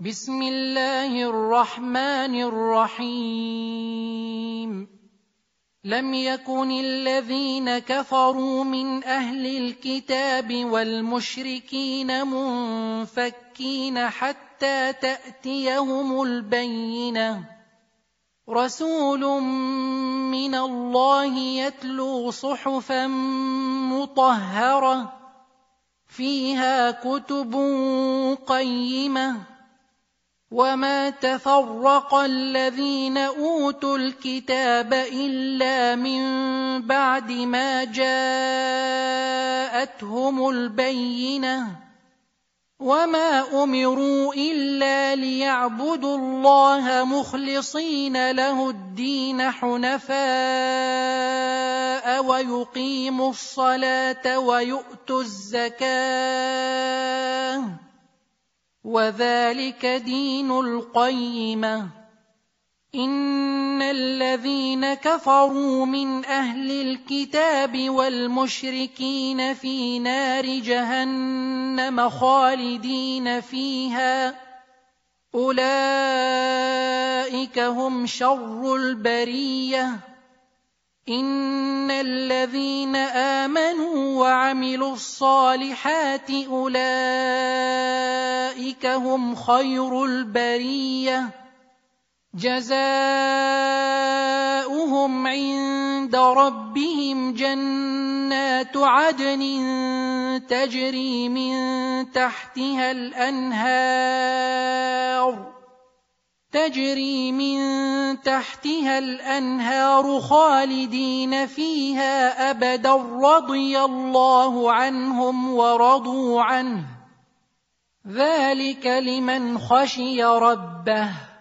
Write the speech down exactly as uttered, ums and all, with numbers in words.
بسم الله الرحمن الرحيم لم يكن الذين كفروا من أهل الكتاب والمشركين منفكين حتى تأتيهم البينة رسول من الله يتلو صحفا مطهرة فيها كتب قيمة وما تفرق الذين أوتوا الكتاب إلا من بعد ما جاءتهم البينة وما أمروا إلا ليعبدوا الله مخلصين له الدين حنفاء ويقيموا الصلاة ويؤتوا الزكاة وذلك دين القيمة إن الذين كفروا من أهل الكتاب والمشركين في نار جهنم خالدين فيها أولئك هم شر البرية إن الذين آمنوا وعملوا الصالحات أولئك هم خير البرية جزاؤهم عند ربهم جنات عدن تجري من تحتها الأنهار تجري من تحتها الأنهار خالدين فيها أبدا رضي الله عنهم ورضوا عنه ذلك لمن خشي ربه